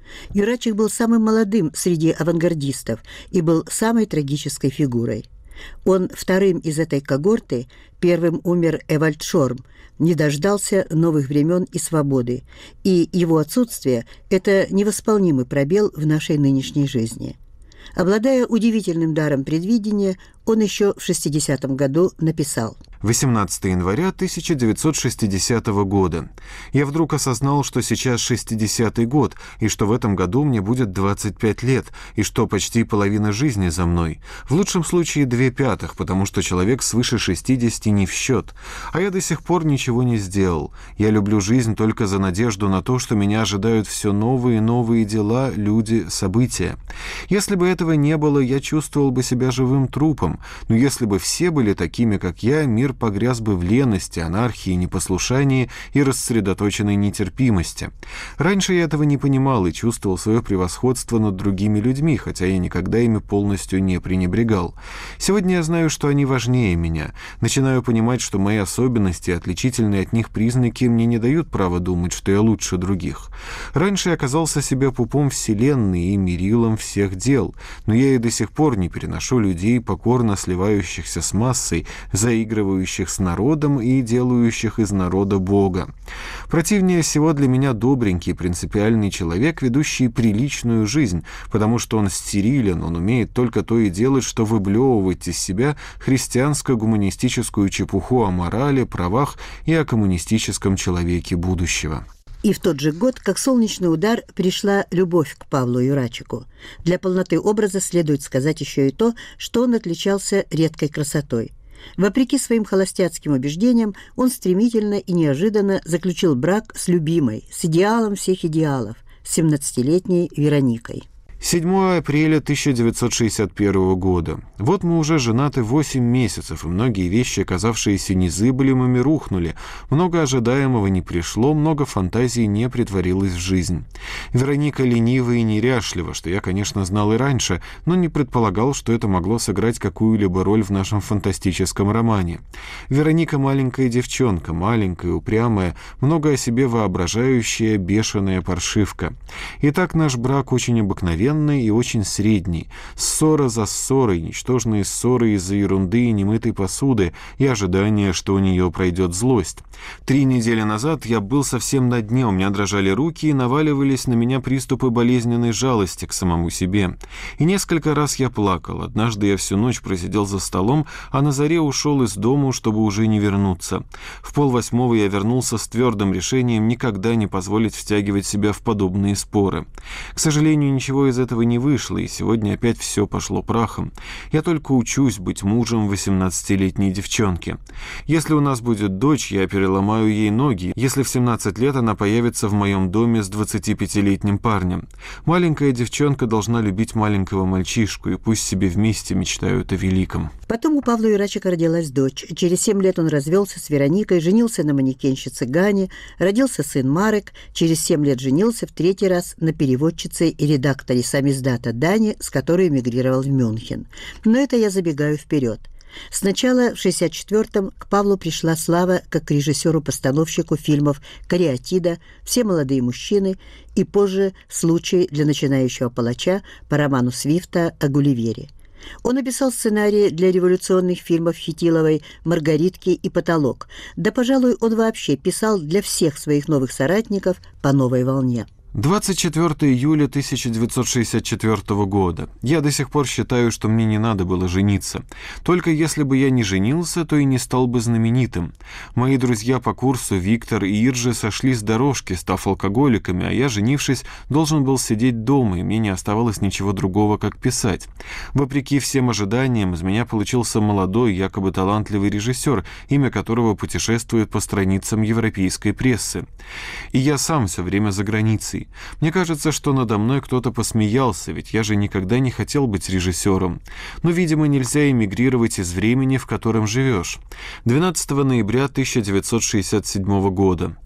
S10: Юрачек был самым молодым среди авангардистов и был самой трагической фигурой. Он вторым из этой когорты, первым умер Эвальд Шорм, не дождался новых времен и свободы, и его отсутствие – это невосполнимый пробел в нашей нынешней жизни. Обладая удивительным даром предвидения, он еще в шестидесятом году написал:
S2: восемнадцатого января тысяча девятьсот шестидесятого года. Я вдруг осознал, что сейчас шестидесятый год, и что в этом году мне будет двадцать пять лет, и что почти половина жизни за мной. В лучшем случае две пятых, потому что человек свыше шестидесяти не в счет. А я до сих пор ничего не сделал. Я люблю жизнь только за надежду на то, что меня ожидают все новые и новые дела, люди, события. Если бы этого не было, я чувствовал бы себя живым трупом. Но если бы все были такими, как я, мир погряз бы в лености, анархии, непослушании и рассредоточенной нетерпимости. Раньше я этого не понимал и чувствовал свое превосходство над другими людьми, хотя я никогда ими полностью не пренебрегал. Сегодня я знаю, что они важнее меня. Начинаю понимать, что мои особенности и отличительные от них признаки мне не дают права думать, что я лучше других. Раньше я казался себе пупом вселенной и мерилом всех дел, но я и до сих пор не переношу людей, покорно сливающихся с массой, заигрывающих с народом и делающих из народа Бога. Противнее всего для меня добренький, принципиальный человек, ведущий приличную жизнь, потому что он стерилен, он умеет только то и делать, что выблевывать из себя христианско-гуманистическую чепуху о морали, правах и о коммунистическом человеке будущего.
S10: И в тот же год, как солнечный удар, пришла любовь к Павлу Юрачеку. Для полноты образа следует сказать еще и то, что он отличался редкой красотой. Вопреки своим холостяцким убеждениям, он стремительно и неожиданно заключил брак с любимой, с идеалом всех идеалов, с семнадцатилетней Вероникой.
S2: седьмого апреля тысяча девятьсот шестьдесят первого года. Вот мы уже женаты восемь месяцев, и многие вещи, казавшиеся незыблемыми, рухнули. Много ожидаемого не пришло, много фантазий не претворилось в жизнь. Вероника ленива и неряшлива, что я, конечно, знал и раньше, но не предполагал, что это могло сыграть какую-либо роль в нашем фантастическом романе. Вероника маленькая девчонка, маленькая, упрямая, много о себе воображающая, бешеная паршивка. Итак, наш брак очень обыкновенный и очень средний. Ссора за ссорой, ничтожные ссоры из-за ерунды и немытой посуды, и ожидание, что у нее пройдет злость. Три недели назад я был совсем на дне, у меня дрожали руки и наваливались на меня приступы болезненной жалости к самому себе. И несколько раз я плакал. Однажды я всю ночь просидел за столом, а на заре ушел из дому, чтобы уже не вернуться. В полвосьмого я вернулся с твердым решением никогда не позволить втягивать себя в подобные споры. К сожалению, ничего из этого не вышло, и сегодня опять все пошло прахом. Я только учусь быть мужем восемнадцатилетней девчонки. Если у нас будет дочь, я переломаю ей ноги, если в семнадцать лет она появится в моем доме с двадцатипятилетним парнем. Маленькая девчонка должна любить маленького мальчишку, и пусть себе вместе мечтают о великом.
S10: Потом у Павла Юрачека родилась дочь. Через семь лет он развелся с Вероникой, женился на манекенщице Гане, родился сын Марек, через семь лет женился в третий раз на переводчице и редакторе самиздата Дани, с которой эмигрировал в Мюнхен. Но это я забегаю вперед. Сначала в шестьдесят четвёртом к Павлу пришла слава как к режиссеру-постановщику фильмов «Кариатида», «Все молодые мужчины» и позже «Случай для начинающего палача» по роману Свифта о Гулливере. Он написал сценарии для революционных фильмов Хитиловой «Маргаритки» и «Потолок». Да, пожалуй, он вообще писал для всех своих новых соратников по новой волне.
S2: двадцать четвёртого июля тысяча девятьсот шестьдесят четвёртого года. Я до сих пор считаю, что мне не надо было жениться. Только если бы я не женился, то и не стал бы знаменитым. Мои друзья по курсу Виктор и Иржи сошли с дорожки, став алкоголиками, а я, женившись, должен был сидеть дома, и мне не оставалось ничего другого, как писать. Вопреки всем ожиданиям, из меня получился молодой, якобы талантливый режиссер, имя которого путешествует по страницам европейской прессы. И я сам все время за границей. Мне кажется, что надо мной кто-то посмеялся, ведь я же никогда не хотел быть режиссером. Но, видимо, нельзя эмигрировать из времени, в котором живешь. двенадцатого ноября тысяча девятьсот шестьдесят седьмого года.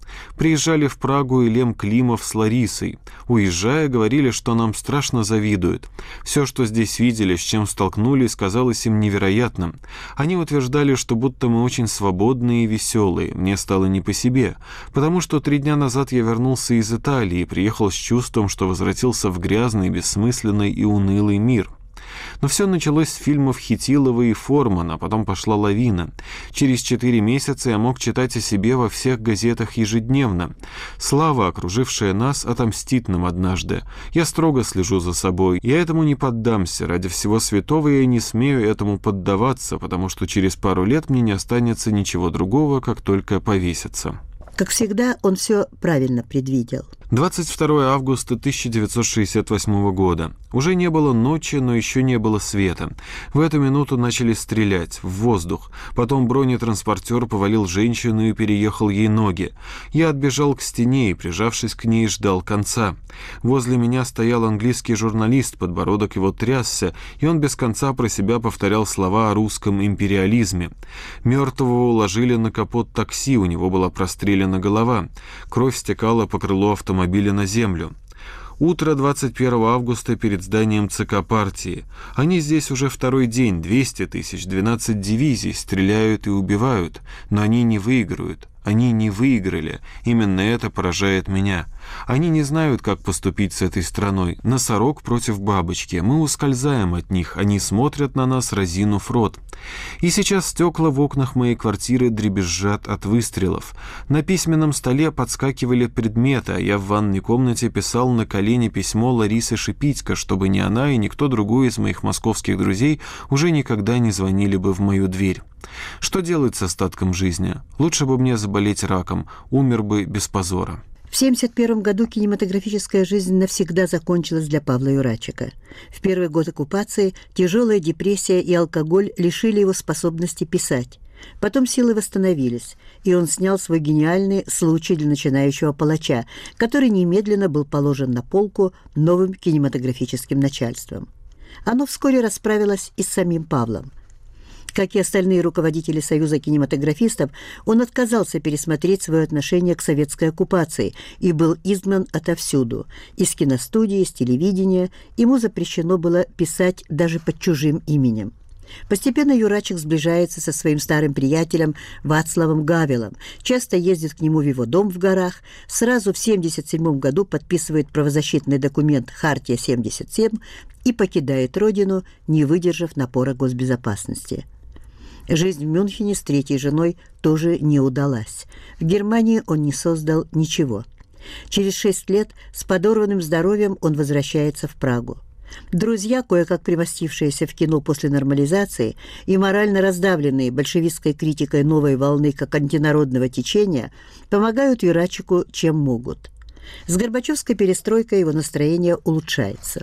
S11: Приезжали в Прагу и Лем Климов с Ларисой. Уезжая, говорили, что нам страшно завидуют. Все, что здесь видели, с чем столкнулись, казалось им невероятным. Они утверждали, что будто мы очень свободные и веселые. Мне стало не по себе, потому что три дня назад я вернулся из Италии и приехал с чувством, что возвратился в грязный, бессмысленный и унылый мир. Но все началось с фильмов Хитилова и Формана, потом пошла лавина. Через четыре месяца я мог читать о себе во всех газетах ежедневно. Слава, окружившая нас, отомстит нам однажды. Я строго слежу за собой. Я этому не поддамся. Ради всего святого я не смею этому поддаваться, потому что через пару лет мне не останется ничего другого, как только повеситься.
S10: Как всегда, он все правильно предвидел.
S11: двадцать второго августа тысяча девятьсот шестьдесят восьмого года. Уже не было ночи, но еще не было света. В эту минуту начали стрелять, в воздух. Потом бронетранспортер повалил женщину и переехал ей ноги. Я отбежал к стене и, прижавшись к ней, ждал конца. Возле меня стоял английский журналист, подбородок его трясся, и он без конца про себя повторял слова о русском империализме. Мертвого уложили на капот такси, у него была прострелена голова. Кровь стекала по крылу автомобиля на землю. Утро двадцать первого августа перед зданием ЦК партии. Они здесь уже второй день, двести тысяч, двенадцать дивизий, стреляют и убивают, но они не выиграют. Они не выиграли. Именно это поражает меня. Они не знают, как поступить с этой страной. Носорог против бабочки. Мы ускользаем от них. Они смотрят на нас, разинув рот. И сейчас стекла в окнах моей квартиры дребезжат от выстрелов. На письменном столе подскакивали предметы, а я в ванной комнате писал на колени письмо Ларисы Шипитько, чтобы ни она и никто другой из моих московских друзей уже никогда не звонили бы в мою дверь. Что делать с остатком жизни? Лучше бы мне заболеть раком, умер бы без позора.
S10: В семьдесят первом году кинематографическая жизнь навсегда закончилась для Павла Юрачика. В первый год оккупации тяжелая депрессия и алкоголь лишили его способности писать. Потом силы восстановились, и он снял свой гениальный «Случай для начинающего палача», который немедленно был положен на полку новым кинематографическим начальством. Оно вскоре расправилось и с самим Павлом. Как и остальные руководители Союза кинематографистов, он отказался пересмотреть свое отношение к советской оккупации и был изгнан отовсюду. Из киностудии, из телевидения. Ему запрещено было писать даже под чужим именем. Постепенно Юрачик сближается со своим старым приятелем Вацлавом Гавелом, часто ездит к нему в его дом в горах, сразу в семьдесят седьмом году подписывает правозащитный документ «Хартия семьдесят семь» и покидает родину, не выдержав напора госбезопасности. Жизнь в Мюнхене с третьей женой тоже не удалась. В Германии он не создал ничего. Через шесть лет с подорванным здоровьем он возвращается в Прагу. Друзья, кое-как примостившиеся в кино после нормализации и морально раздавленные большевистской критикой новой волны как антинародного течения, помогают Юрачику чем могут. С Горбачевской перестройкой его настроение улучшается.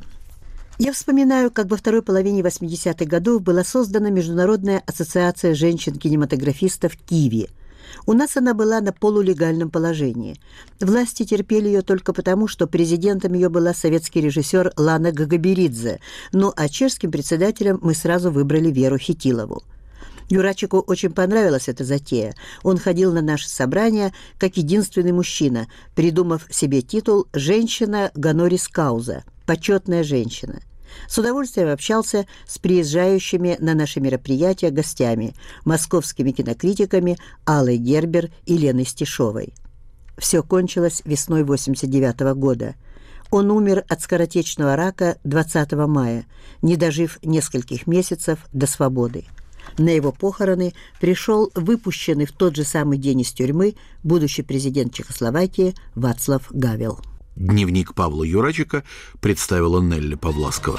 S10: Я вспоминаю, как во второй половине восьмидесятых годов была создана Международная ассоциация женщин-кинематографистов «Киви». У нас она была на полулегальном положении. Власти терпели ее только потому, что президентом ее была советский режиссер Лана Гагаберидзе, ну а чешским председателем мы сразу выбрали Веру Хитилову. Юрачику очень понравилась эта затея. Он ходил на наши собрания как единственный мужчина, придумав себе титул «Женщина Гонорис Кауза» – «Почетная женщина». С удовольствием общался с приезжающими на наши мероприятия гостями, московскими кинокритиками Аллой Гербер и Леной Стишовой. Все кончилось весной восемьдесят девятого года. Он умер от скоротечного рака двадцатого мая, не дожив нескольких месяцев до свободы. На его похороны пришел выпущенный в тот же самый день из тюрьмы будущий президент Чехословакии Вацлав Гавел.
S1: Дневник Павла Юрачика представила Нелли Павласкова.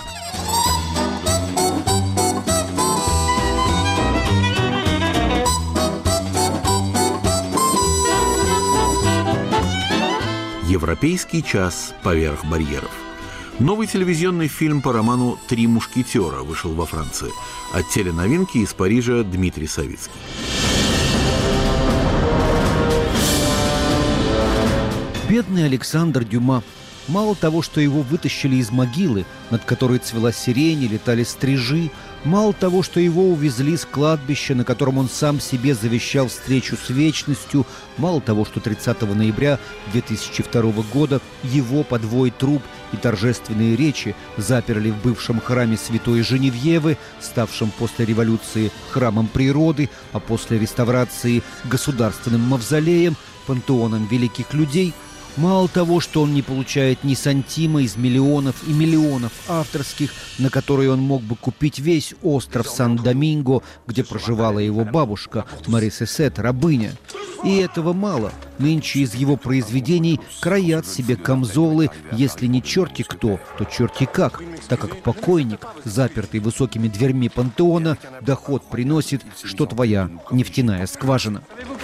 S1: Европейский час поверх барьеров. Новый телевизионный фильм по роману «Три мушкетера» вышел во Франции. От теленовинки из Парижа Дмитрий Савицкий.
S9: Бедный Александр Дюма. Мало того, что его вытащили из могилы, над которой цвела сирень и летали стрижи, мало того, что его увезли с кладбища, на котором он сам себе завещал встречу с вечностью, мало того, что тридцатого ноября две тысячи второго года его подвой труп и торжественные речи заперли в бывшем храме Святой Женевьевы, ставшем после революции храмом природы, а после реставрации государственным мавзолеем, пантеоном великих людей. Мало того, что он не получает ни сантима из миллионов и миллионов авторских, на которые он мог бы купить весь остров Сан-Доминго, где проживала его бабушка Мари Сесет, рабыня. И этого мало. Нынче из его произведений краят себе камзолы, если не черти кто, то черти как, так как покойник, запертый высокими дверьми пантеона, доход приносит, что твоя нефтяная скважина.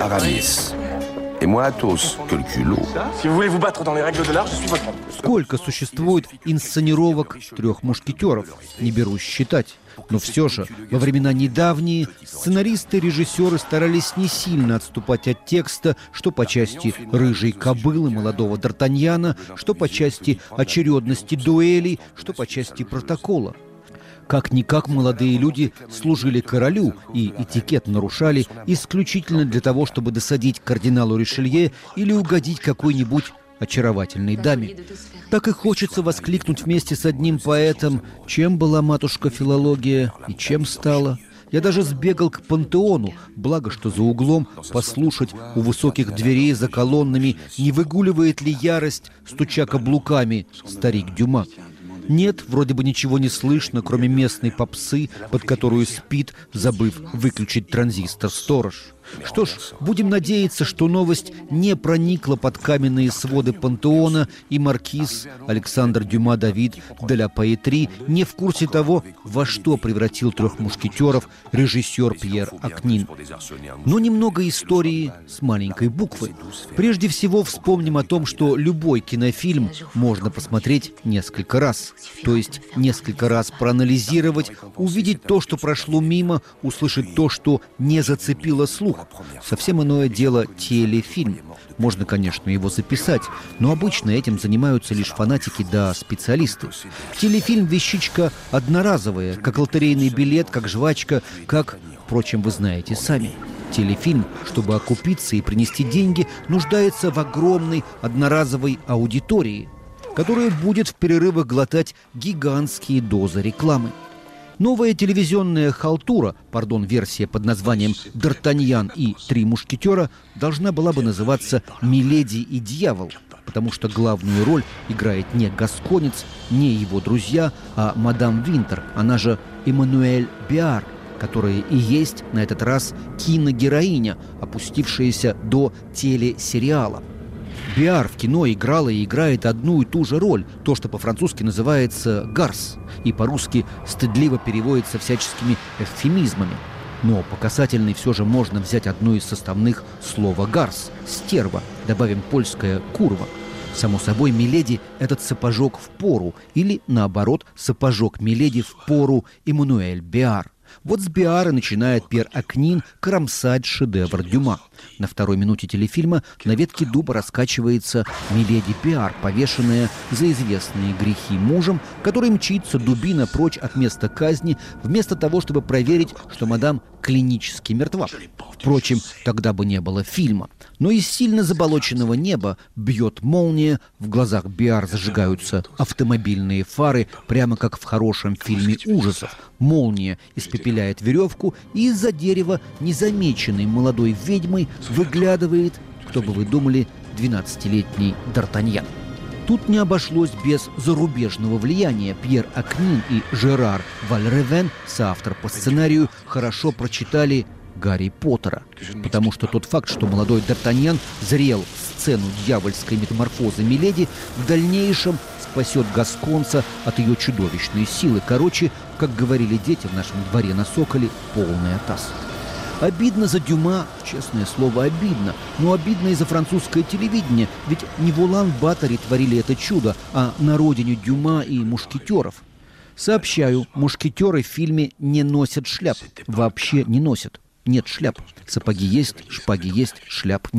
S9: Сколько существует инсценировок «Трех мушкетеров», не берусь считать. Но все же, во времена недавние, сценаристы и режиссеры старались не сильно отступать от текста, что по части «Рыжей кобылы» молодого Д'Артаньяна, что по части очередности дуэлей, что по части протокола. Как-никак молодые люди служили королю и этикет нарушали исключительно для того, чтобы досадить кардиналу Ришелье или угодить какой-нибудь очаровательной даме. Так и хочется воскликнуть вместе с одним поэтом, чем была матушка филология и чем стала. Я даже сбегал к пантеону, благо что за углом, послушать у высоких дверей за колоннами, не выгуливает ли ярость, стуча каблуками, старик Дюма. Нет, вроде бы ничего не слышно, кроме местной попсы, под которую спит, забыв выключить транзистор, сторож. Что ж, будем надеяться, что новость не проникла под каменные своды пантеона, и маркиз Александр Дюма Давид де ла Поэтри не в курсе того, во что превратил трех мушкетеров режиссер Пьер Акнин. Но немного истории с маленькой буквы. Прежде всего вспомним о том, что любой кинофильм можно посмотреть несколько раз. То есть несколько раз проанализировать, увидеть то, что прошло мимо, услышать то, что не зацепило слух. Совсем иное дело телефильм. Можно, конечно, его записать, но обычно этим занимаются лишь фанатики да специалисты. Телефильм – вещичка одноразовая, как лотерейный билет, как жвачка, как, впрочем, вы знаете сами. Телефильм, чтобы окупиться и принести деньги, нуждается в огромной одноразовой аудитории, которая будет в перерывах глотать гигантские дозы рекламы. Новая телевизионная халтура, пардон, версия под названием «Д'Артаньян и три мушкетера» должна была бы называться «Миледи и дьявол», потому что главную роль играет не гасконец, не его друзья, а мадам Винтер, она же Эммануэль Биар, которая и есть на этот раз киногероиня, опустившаяся до телесериала. Биар в кино играла и играет одну и ту же роль, то, что по-французски называется «гарс», и по-русски стыдливо переводится всяческими эвфемизмами. Но по касательной все же можно взять одно из составных слова «гарс» – «стерва», добавим польское «курва». Само собой, миледи – этот сапожок в пору, или, наоборот, сапожок миледи в пору Эммануэль Биар. Вот с Биара начинает Пьер Акнин кромсать шедевр Дюма. На второй минуте телефильма на ветке дуба раскачивается миледи Биар, повешенная за известные грехи мужем, который мчится дубина прочь от места казни, вместо того, чтобы проверить, что мадам клинически мертва. Впрочем, тогда бы не было фильма. Но из сильно заболоченного неба бьет молния, в глазах Биар зажигаются автомобильные фары, прямо как в хорошем фильме ужасов. Молния испепеляет веревку, и из-за дерева, незамеченной молодой ведьмой, выглядывает, кто бы вы думали, двенадцатилетний Д'Артаньян. Тут не обошлось без зарубежного влияния. Пьер Акнин и Жерар Вальревен, соавтор по сценарию, хорошо прочитали Гарри Поттера. Потому что тот факт, что молодой Д'Артаньян зрел сцену дьявольской метаморфозы миледи, в дальнейшем спасет гасконца от ее чудовищной силы. Короче, как говорили дети в нашем дворе на Соколе, полный атас. Обидно за Дюма, честное слово, обидно. Но обидно и за французское телевидение, ведь не в Улан-Баторе творили это чудо, а на родине Дюма и мушкетеров. Сообщаю, мушкетеры в фильме не носят шляп. Вообще не носят. Нет шляп. Сапоги есть, шпаги есть, шляп нету.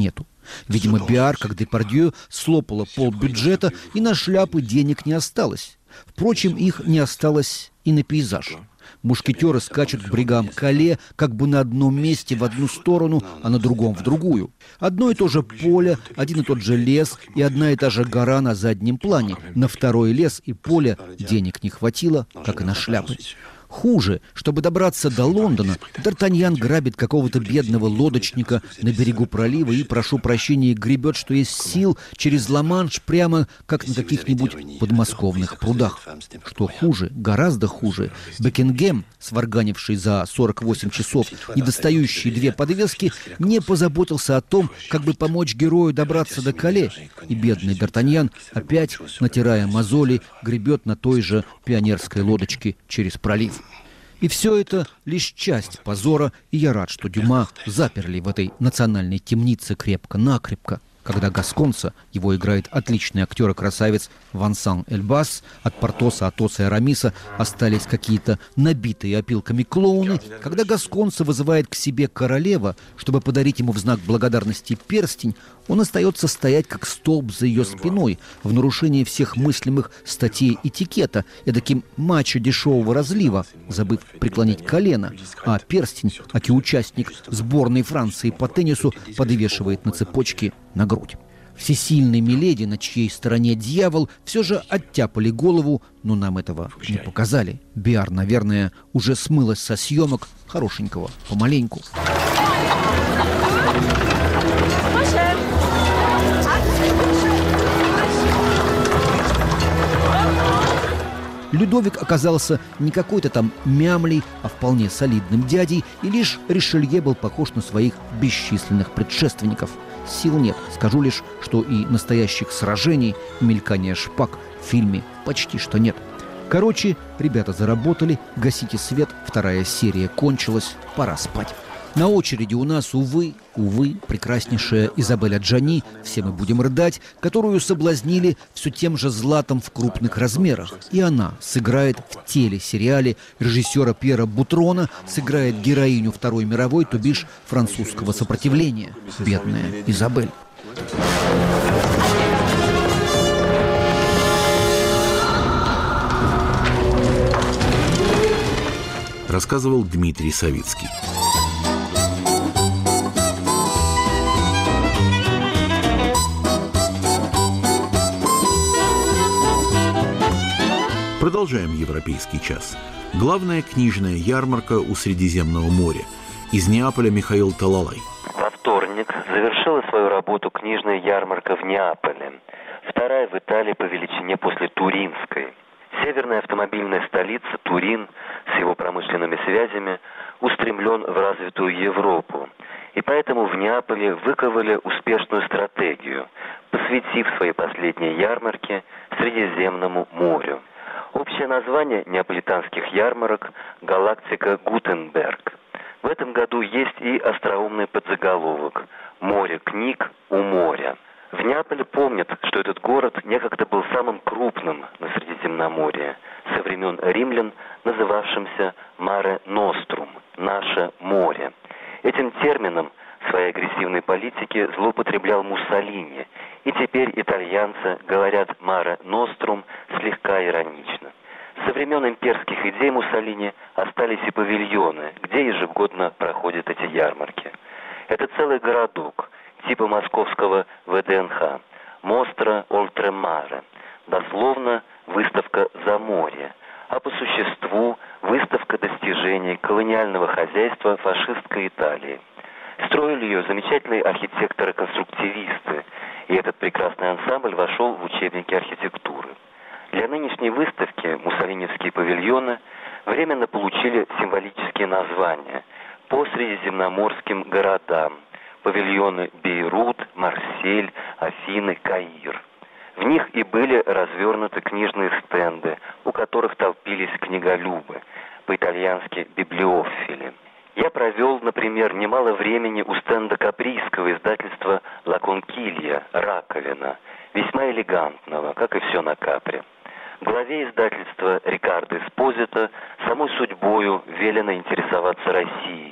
S9: Видимо, Биар, как Депардье, слопала полбюджета, и на шляпы денег не осталось. Впрочем, их не осталось и на пейзаж. Мушкетеры скачут к брегам Кале как бы на одном месте в одну сторону, а на другом в другую. Одно и то же поле, один и тот же лес и одна и та же гора на заднем плане. На второй лес и поле денег не хватило, как и на шляпы. Хуже, чтобы добраться до Лондона, Д'Артаньян грабит какого-то бедного лодочника на берегу пролива и, прошу прощения, гребет, что есть сил, через Ла-Манш, прямо как на каких-нибудь подмосковных прудах. Что хуже, гораздо хуже, Бекингем, сварганивший за сорок восемь часов недостающие две подвески, не позаботился о том, как бы помочь герою добраться до Кале, и бедный Д'Артаньян, опять, натирая мозоли, гребет на той же пионерской лодочке через пролив. И все это лишь часть позора, и я рад, что Дюма заперли в этой национальной темнице крепко-накрепко. Когда Гасконца, его играет отличный актер и красавец Вансан Эльбас, от Портоса, Атоса и Арамиса остались какие-то набитые опилками клоуны, когда Гасконца вызывает к себе королева, чтобы подарить ему в знак благодарности перстень, он остается стоять как столб за ее спиной, в нарушении всех мыслимых статей этикета, эдаким мачо дешевого разлива, забыв преклонить колено, а перстень, аки участник сборной Франции по теннису, подвешивает на цепочке на грудь. Всесильной Миледи, на чьей стороне дьявол, все же оттяпали голову, но нам этого не показали. Биар, наверное, уже смылась со съемок хорошенького помаленьку. Людовик оказался не какой-то там мямлей, а вполне солидным дядей, и лишь Ришелье был похож на своих бесчисленных предшественников. Сил нет, скажу лишь, что и настоящих сражений, мелькания шпаг в фильме почти что нет. Короче, ребята заработали, гасите свет, вторая серия кончилась, пора спать. На очереди у нас, увы, увы, прекраснейшая Изабель Аджани, все мы будем рыдать, которую соблазнили все тем же златом в крупных размерах. И она сыграет в телесериале режиссера Пьера Бутрона, сыграет героиню Второй мировой, то бишь французского сопротивления. Бедная Изабель.
S1: Рассказывал Дмитрий Савицкий. Продолжаем «Европейский час». Главная книжная ярмарка у Средиземного моря. Из Неаполя Михаил Талалай.
S12: Во вторник завершила свою работу книжная ярмарка в Неаполе. Вторая в Италии по величине после Туринской. Северная автомобильная столица Турин с его промышленными связями устремлен в развитую Европу. И поэтому в Неаполе выковали успешную стратегию, посвятив свои последние ярмарки Средиземному морю. Общее название неаполитанских ярмарок – «Галактика Гутенберг». В этом году есть и остроумный подзаголовок «Море книг у моря». В Неаполе помнят, что этот город некогда был самым крупным на Средиземноморье, со времен римлян, называвшимся «Маре Нострум» – «Наше море». Этим термином в своей агрессивной политике злоупотреблял Муссолини, и теперь итальянцы говорят «Маре Нострум» слегка иронично. Со времен имперских идей Муссолини остались и павильоны, где ежегодно проходят эти ярмарки. Это целый городок, типа московского вэ дэ эн ха – «Мостра Ольтремаре», дословно «выставка за море», а по существу выставка достижений колониального хозяйства фашистской Италии. Строили ее замечательные архитекторы-конструктивисты, и этот прекрасный ансамбль вошел в учебники архитектуры. Для нынешней выставки муссолиневские павильоны временно получили символические названия по средиземноморским городам: павильоны Бейрут, Марсель, Афины, Каир. В них и были развернуты книжные стенды, у которых толпились книголюбы, по-итальянски библиофили. Я провел, например, немало времени у стенда каприйского издательства «Ла Конкилья» «Раковина», весьма элегантного, как и все на Капри. Главе издательства Рикардо Эспозито самой судьбою велено интересоваться Россией,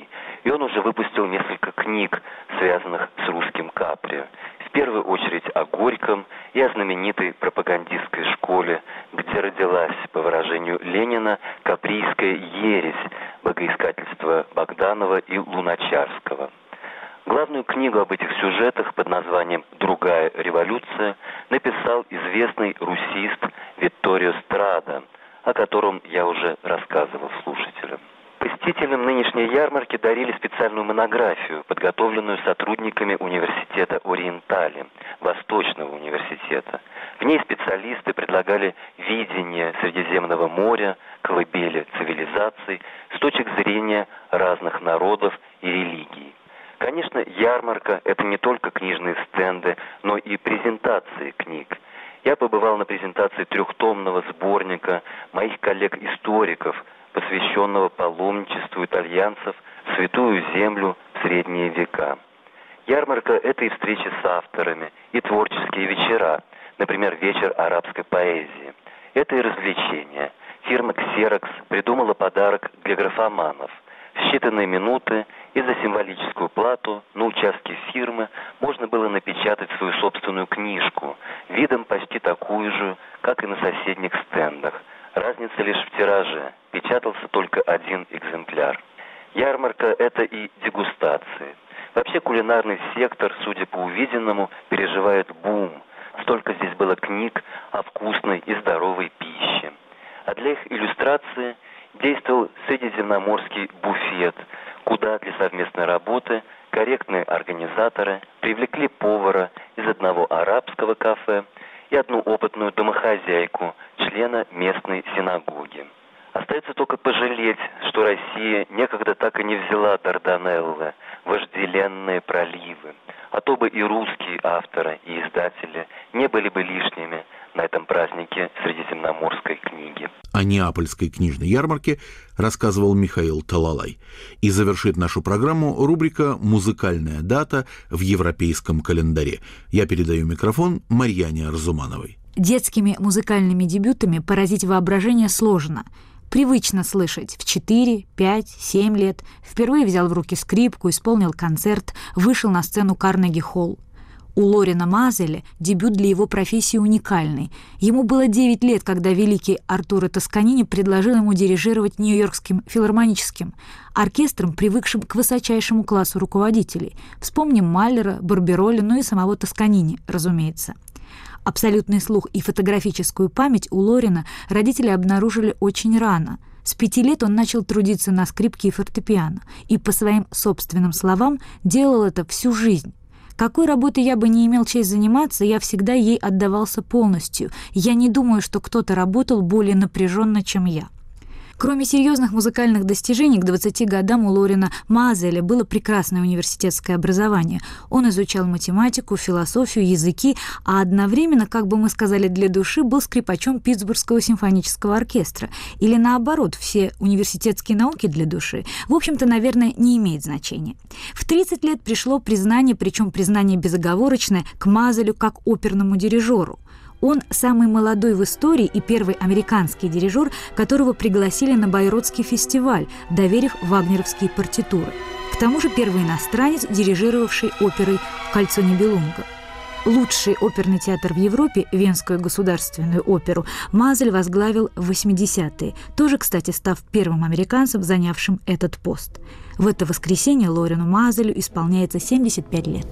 S12: И он уже выпустил несколько книг, связанных с русским Капри. В первую очередь о Горьком и о знаменитой пропагандистской школе, где родилась, по выражению Ленина, каприйская ересь богоискательства Богданова и Луначарского. Главную книгу об этих сюжетах под названием «Другая революция» написал известный русист Витторио Страда, о котором я уже рассказывал слушателям. Посетителям нынешней ярмарки дарили специальную монографию, подготовленную сотрудниками университета Ориентали, Восточного университета. В ней специалисты предлагали видение Средиземного моря, колыбели цивилизаций с точек зрения разных народов и религий. Конечно, ярмарка – это не только книжные стенды, но и презентации книг. Я побывал на презентации трехтомного сборника моих коллег-историков, посвященного паломничеству итальянцев в Святую Землю в средние века. Ярмарка – это и встречи с авторами, и творческие вечера, например, вечер арабской поэзии. Это и развлечения. Фирма «Ксерокс» придумала подарок для графоманов. В считанные минуты и за символическую плату на участке фирмы можно было напечатать свою собственную книжку, видом почти такую же, как и на соседних стендах. Разница лишь в тираже. Печатался только один экземпляр. Ярмарка – это и дегустации. Вообще кулинарный сектор, судя по увиденному, переживает бум. Столько здесь было книг о вкусной и здоровой пище. А для их иллюстрации действовал средиземноморский буфет, куда для совместной работы корректные организаторы привлекли повара из одного арабского кафе и одну опытную домохозяйку, члена местной синагоги. Остается только пожалеть, что Россия некогда так и не взяла Дарданеллы, вожделенные проливы, а то бы и русские авторы и издатели не были бы лишними на этом празднике Средиземноморской книги.
S1: О Неапольской книжной ярмарке рассказывал Михаил Талалай. И завершит нашу программу рубрика «Музыкальная дата в европейском календаре». Я передаю микрофон Марьяне Арзумановой.
S13: Детскими музыкальными дебютами поразить воображение сложно. Привычно слышать в четыре, пять, семь лет. Впервые взял в руки скрипку, исполнил концерт, вышел на сцену Карнеги-холл. У Лорена Мазеля дебют для его профессии уникальный. Ему было девять лет, когда великий Артуро Тосканини предложил ему дирижировать Нью-Йоркским филармоническим оркестром, привыкшим к высочайшему классу руководителей. Вспомним Маллера, Барбероли, ну и самого Тосканини, разумеется. Абсолютный слух и фотографическую память у Лорена родители обнаружили очень рано. С пяти лет он начал трудиться на скрипке и фортепиано, и, по своим собственным словам, делал это всю жизнь. Какой работой я бы не имел честь заниматься, я всегда ей отдавался полностью. Я не думаю, что кто-то работал более напряженно, чем я. Кроме серьезных музыкальных достижений, к двадцати годам у Лорена Мазеля было прекрасное университетское образование. Он изучал математику, философию, языки, а одновременно, как бы мы сказали для души, был скрипачом Питтсбургского симфонического оркестра. Или наоборот, все университетские науки для души. В общем-то, наверное, не имеет значения. В тридцать лет пришло признание, причем признание безоговорочное, к Мазелю как оперному дирижеру. Он самый молодой в истории и первый американский дирижер, которого пригласили на Байротский фестиваль, доверив вагнеровские партитуры. К тому же первый иностранец, дирижировавший оперой «Кольцо Нибелунга». Лучший оперный театр в Европе, Венскую государственную оперу, Мазель возглавил в восьмидесятые, тоже, кстати, став первым американцем, занявшим этот пост. В это воскресенье Лорену Мазелю исполняется семьдесят пять лет.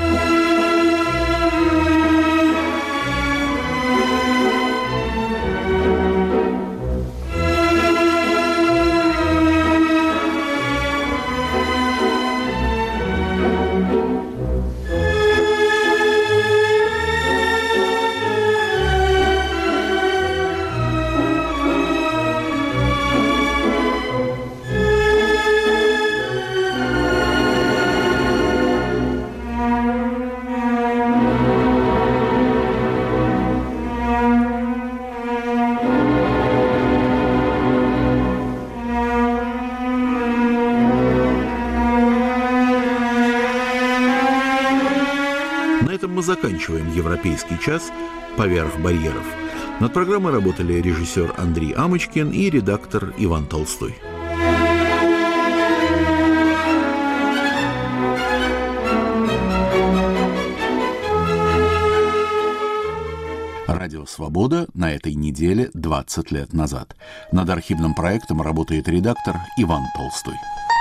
S1: Мы заканчиваем «Европейский час» поверх барьеров. Над программой работали режиссер Андрей Амочкин и редактор Иван Толстой. Радио «Свобода» на этой неделе двадцать лет назад. Над архивным проектом работает редактор Иван Толстой.